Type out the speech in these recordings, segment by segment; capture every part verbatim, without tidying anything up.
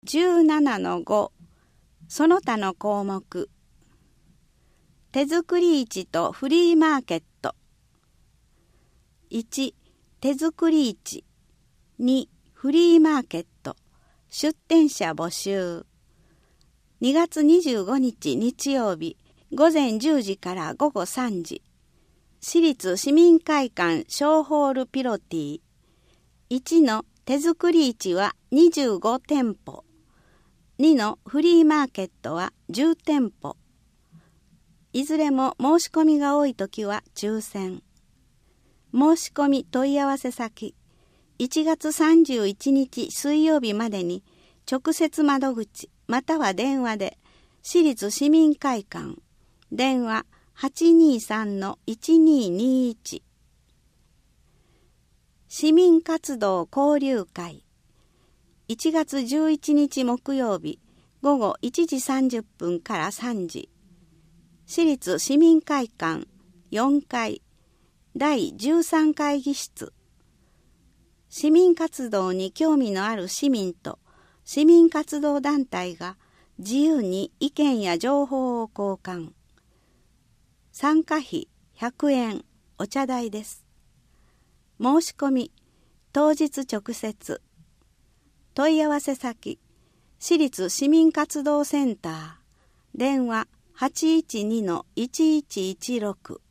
じゅうななのご その他の項目。手作り市とフリーマーケット。いち. 手作り市。に. フリーマーケット。出店者募集。にがつにじゅうごにち日曜日、午前じゅうじから午後さんじ。市立市民会館小ホールピロティ。いちの手作り市はにじゅうごてんぽ。にのフリーマーケットはじゅうてんぽ。いずれも申し込みが多いときは抽選。申し込み問い合わせ先。いちがつさんじゅういちにち水曜日までに直接窓口または電話で市立市民会館電話 はちにーさんのいちにーにーいち。市民活動交流会いちがつじゅういちにち木曜日午後いちじさんじゅっぷんからさんじ。市立市民会館よんかいだいじゅうさん会議室。市民活動に興味のある市民と市民活動団体が自由に意見や情報を交換。参加費ひゃくえんお茶代です。申し込み当日直接。問い合わせ先市立市民活動センター電話 はちいちにのいちいちいちろく。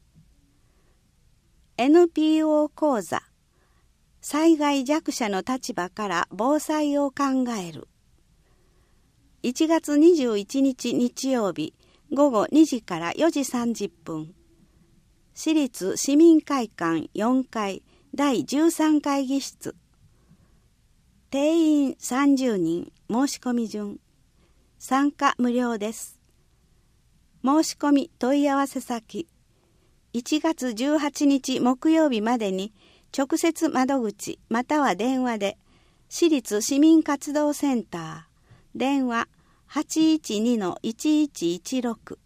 エヌピーオー 講座災害弱者の立場から防災を考える。いちがつにじゅういちにち日曜日午後にじからよじさんじゅっぷん。市立市民会館よんかいだいじゅうさん会議室。定員さんじゅうにん申し込み順。参加無料です。申し込み問い合わせ先。いちがつじゅうはちにち木曜日までに直接窓口または電話で市立市民活動センター電話 はちいちにのいちいちいちろく。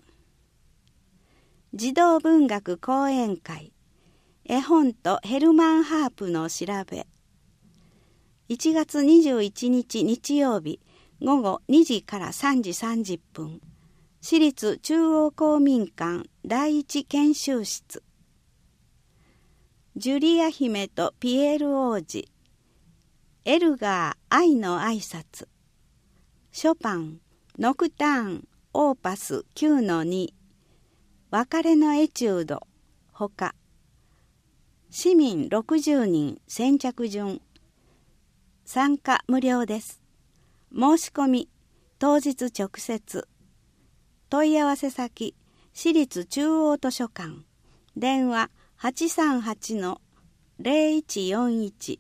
児童文学講演会絵本とヘルマン・ハープの調べ。いちがつにじゅういちにち日曜日午後にじからさんじさんじゅっぷん。市立中央公民館第一研修室。ジュリア姫とピエール王子。エルガー愛の挨拶。ショパンノクターンオーパス きゅうのに。別れのエチュードほか。市民ろくじゅうにん先着順。参加無料です。申し込み当日直接。問い合わせ先市立中央図書館電話 はちさんはちのぜろいちよんいち。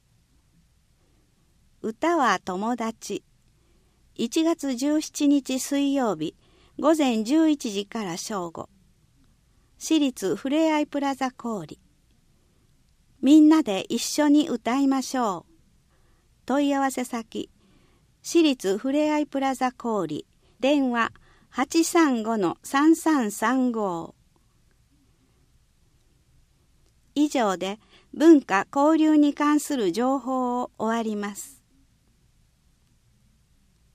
歌は友達。いちがつじゅうしちにち水曜日午前じゅういちじから正午。市立ふれあいプラザ氷。みんなで一緒に歌いましょう。問い合わせ先市立ふれあいプラザ氷電話 はちさんごのさんさんさんご。 以上で文化交流に関する情報を終わります。